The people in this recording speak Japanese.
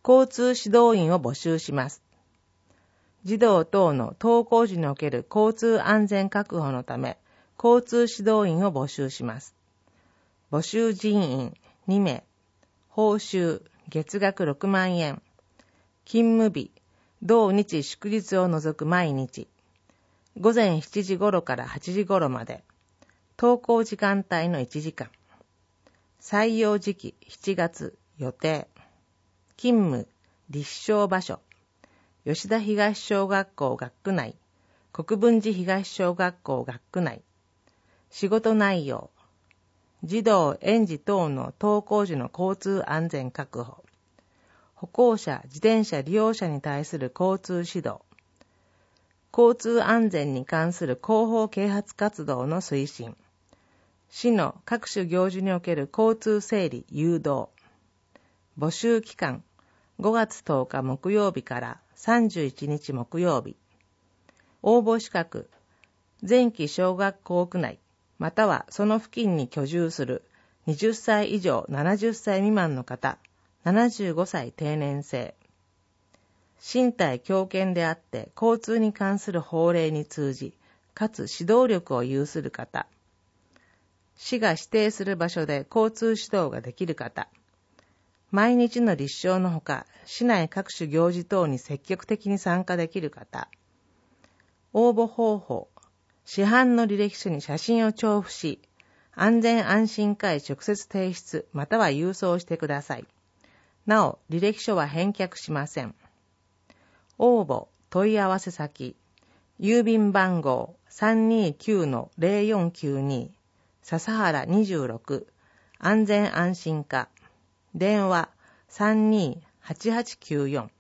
交通指導員を募集します。児童等の登校時における交通安全確保のため、交通指導員を募集します。募集人員2名。報酬月額6万円。勤務日同日祝日を除く毎日。午前7時頃から8時頃まで。登校時間帯の1時間。採用時期7月。予定。勤務立証場所。吉田東小学校学区内。国分寺東小学校学区内。仕事内容。児童・園児等の登校時の交通安全確保。歩行者・自転車利用者に対する交通指導。交通安全に関する広報啓発活動の推進。市の各種行事における交通整理誘導。募集期間5月10日木曜日から31日木曜日。応募資格前期小学校区内またはその付近に居住する20歳以上70歳未満の方、75歳定年制。身体強健であって交通に関する法令に通じ、かつ指導力を有する方。市が指定する場所で交通指導ができる方。毎日の立証のほか、市内各種行事等に積極的に参加できる方。応募方法。市販の履歴書に写真を調布し、安全安心課へ直接提出または郵送してください。なお、履歴書は返却しません。応募、問い合わせ先、郵便番号 329-0492、笹原26、安全安心課、電話 32-8894。